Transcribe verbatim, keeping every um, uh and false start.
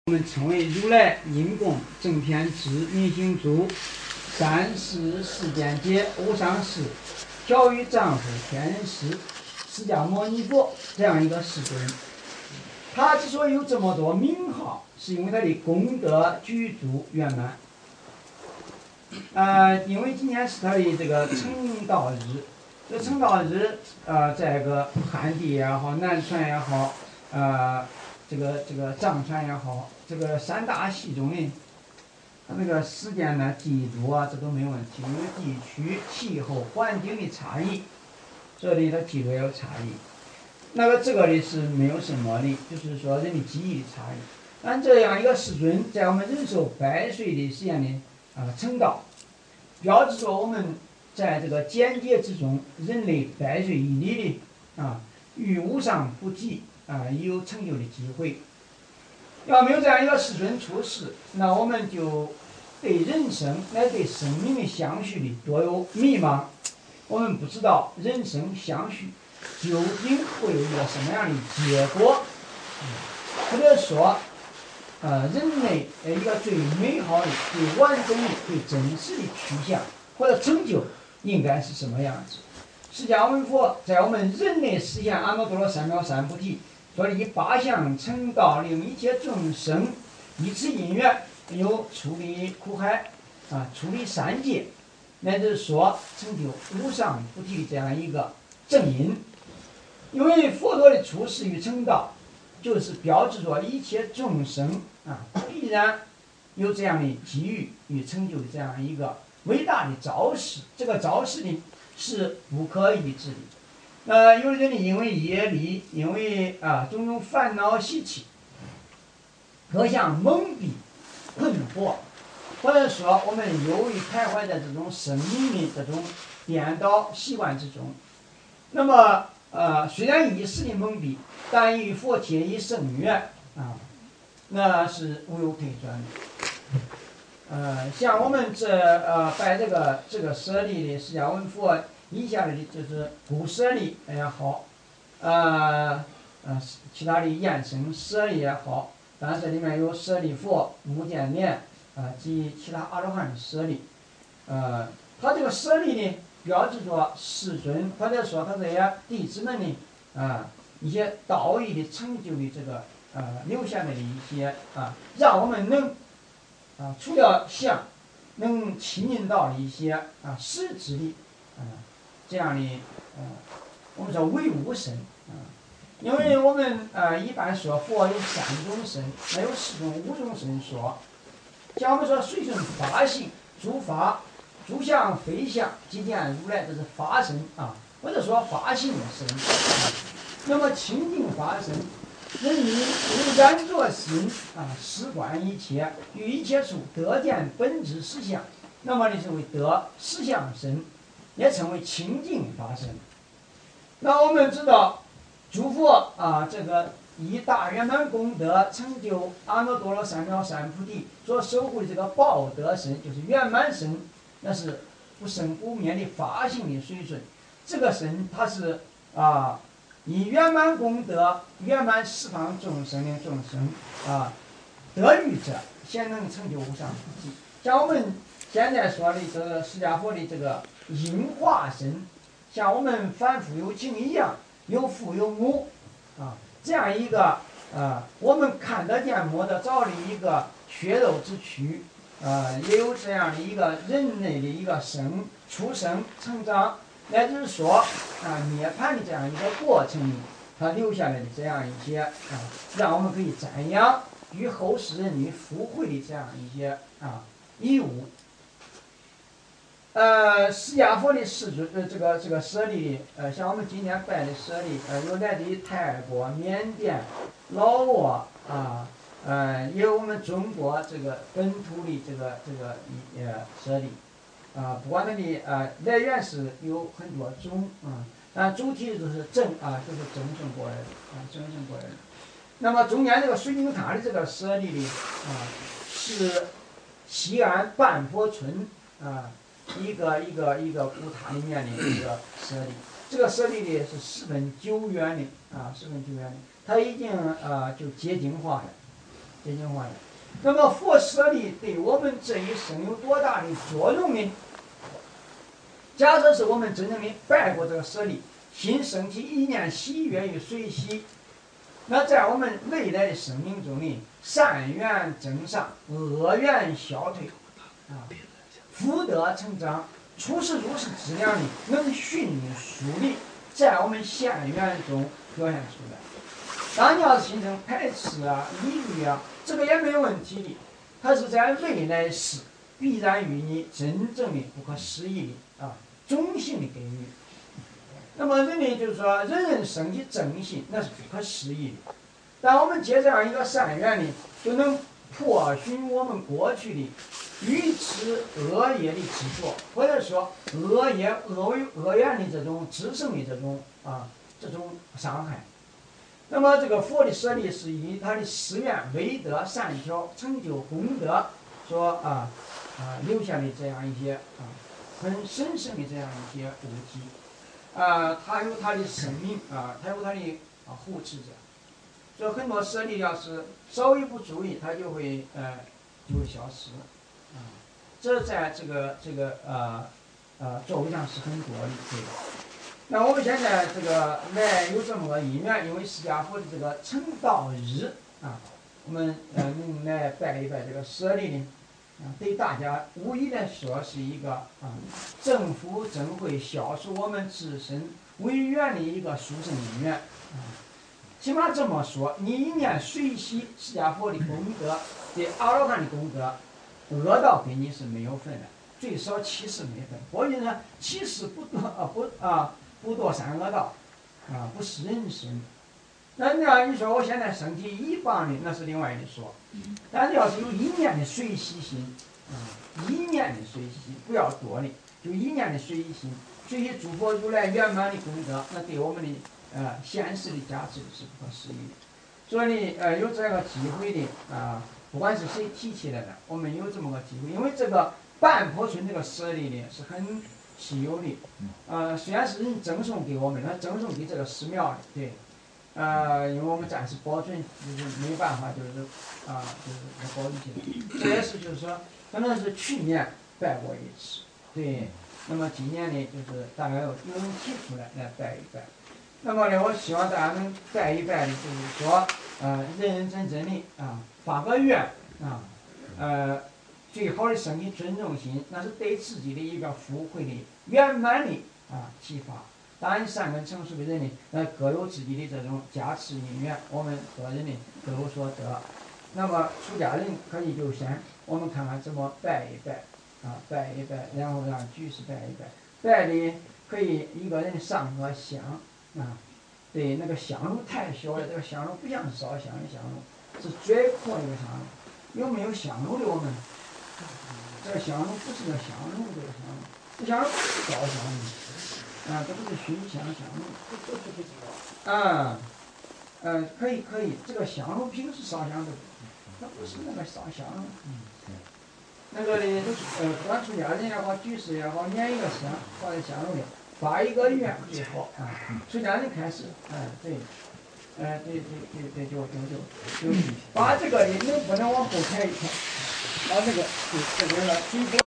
我们称为如来因供正天智明行足三世世间界无上师教育丈夫天人师释迦牟尼佛这样一个世尊。他之所以有这么多名号，是因为他的功德具足圆满。呃，因为今天是他的这个成道日，这个成道日，呃，在这个汉地也好，南传也好，呃，这个这个藏传也好，这个三大系中呢，它那个时间呢、地度啊，这都没问题，因为地区、气候、环境的差异，这里的地位有差异。那个这个里是没有什么的，就是说人的记忆的差异。但这样一个世尊，在我们人寿百岁的时间里啊、呃、成道，标志着我们在这个简介之中，人类百岁以里的啊与无上菩提啊也有成就的机会。要没有这样一个世尊出世，那我们就对人生乃对生命的相续的多有迷茫，我们不知道人生相续究竟会有一个什么样的结果，或者说，呃，人类一个最美好的、最完整的、最真实的趋向或者成就应该是什么样子？释迦牟尼佛在我们人类实现阿耨多罗三藐三菩提，说以八相成道，令一切众生以此因缘，有出离苦海啊，出离三界，乃至说成就无上菩提的这样一个正因。因为佛陀的出世与成道，就是标志着一切众生啊必然有这样的机遇与成就的这样一个伟大的昭示。这个昭示呢是不可抑制的。呃，有的人呢因为业力，因为啊种种烦恼习气，各项蒙蔽困惑，或者说我们由于徘徊在这种生命的这种颠倒习惯之中，那么呃，虽然一时的蒙蔽，但与佛切以圣缘啊，那是无有退转的。呃，像我们这呃拜这个这个舍利的释迦牟尼佛，以下的就是古舍利也好，呃呃其他的衍生舍利也好，当然这里面有舍利佛、目犍连啊及其他阿罗汉舍利，呃，他这个舍利呢，标志着世尊或者说他这些弟子们呢啊一些道义的成就的这个呃留下来的一些啊，让我们能啊除了相，能亲近到的一些啊实质的啊这样的呃我们说唯物神啊，因为我们呃一般说佛有三种神，还有四种五种神说，像我们说随顺法性，诸法。诸相非相，即见如来，这是法身啊，或者说法性身。那么清净法身，人以无染作心啊，事观一切，于一切处得见本质实相。那么你是为得实相身，也称为清净法身。那我们知道，诸佛啊，这个以大圆满功德成就阿耨多罗三藐三菩提所守护的这个报德身，就是圆满身。那是不生不灭的法性的水准，这个身它是啊，以圆满功德圆满十方众生的众生啊，得遇者先能成就无上菩提。像我们现在说的这个释迦佛的这个应化身，像我们凡夫有情一样，有父有母啊，这样一个啊，我们看得见摸得着的一个血肉之躯。呃，也有这样的一个人类的一个生、出生、成长，乃至说啊涅槃的这样一个过程里，它留下来的这样一些啊，让我们可以瞻仰与后世人的福慧的这样一些啊遗物。呃，释迦佛的世尊，呃，这个这个舍利，呃，像我们今天拜的舍利，呃，有来自于泰国、缅甸、老挝啊。呃，也有我们中国这个本土的这个这个一呃舍利，啊，不管它的呃来源是有很多种啊，但主体都是正啊，都是正正过来的啊，正正过来的。那么中间这个水晶塔的这个舍利呢，啊，是西安半坡村啊一个一个一个古塔里面的一个舍利，这个舍利呢是十分久远的啊，十分久远的，它已经啊就结晶化了。 这句话的。那么佛舍利对我们这一生有多大的作用呢？假设是我们真正的拜过这个舍利，心升起一念喜悦与随喜，那在我们未来的生命中呢，善缘增上，恶缘消退，啊，福德成长，处事如是质量呢，能迅速地在我们现缘中表现出来。当你要是形成排斥啊、疑虑啊，这个也没有问题的，它是在未来时必然与你真正的不可思议的啊中性的给予。那么人类就是说，人人升起正信，那是不可思议的。但我们借这样一个善缘呢，就能破寻我们过去的愚痴恶业的执着，或者说恶业恶恶缘的这种滋生的这种啊这种伤害。那么这个佛的舍利是以他的誓愿、威德、善巧、成就、功德所啊啊留下的这样一些啊很神圣的这样一些物体啊，他有他的生命啊，他有他的啊护持者。所以很多舍利要是稍微不注意，它就会呃就会消失啊。这在这个这个呃呃座位上是很多的，对吧？那我们现在这个来有这么个意愿，因为释迦佛的这个成道日啊，我们呃能来拜一拜这个舍利呢，啊，对大家无疑的说是一个啊正福正慧、消除我们自身违缘的一个殊胜因缘啊。起码这么说，你一念随喜释迦佛的功德，对阿罗汉的功德，恶道给你是没有分的，最少七十没分。或者呢，七十不多啊不啊。不堕三恶道，啊，不是人身。那你要你说我现在身体一般的，那是另外的说。但是要是有一念的随喜心，啊，一念的随喜心，不要多的，就一念的随喜心，随喜诸佛如来圆满的功德，那对我们的呃现实的价值是不可思议的。所以呢，呃，有这个机会的啊，不管是谁提起来的，我们有这么个机会，因为这个半坡村这个舍利呢是很稀有的，呃，虽然是人赠送给我们，他赠送给这个寺庙的，对，呃，因为我们暂时保存，就是没有办法，就是啊、呃，就是保存起来。这也是就是说，可能是去年拜过一次，对，那么今年呢，就是大概有有人提出来来拜一拜。那么呢，我希望大家能拜一拜的，就是说，呃，认认真真的啊，发个愿啊，呃。最好的生起尊重心，那是对自己的一个福慧的圆满的啊启发。当然，善根成熟的人呢，那各有自己的这种加持因缘，我们个人呢都有所得。那么出家人可以就先我们看看怎么拜一拜啊，拜一拜，然后让居士拜一拜。拜的可以一个人上个香啊，对，那个香炉太小了，这个香炉不像是烧香的香炉，是最阔一个香炉。有没有香炉的我们？这个香炉不是个香炉，这个香炉，这香炉不是烧香的，啊，这不是熏香香炉，这这这不知道。啊，呃，可以可以，这个香炉平时烧香的，它不是那个烧香炉。嗯。那个呢，呃，不管出家人也好，居士也好，捻一个香放在香炉里，发一个愿最好啊。出家人开始，哎、嗯，对，哎、呃，对对对对，就就就就把这个呢，能不能往后抬一抬？把这个，对，这个水果。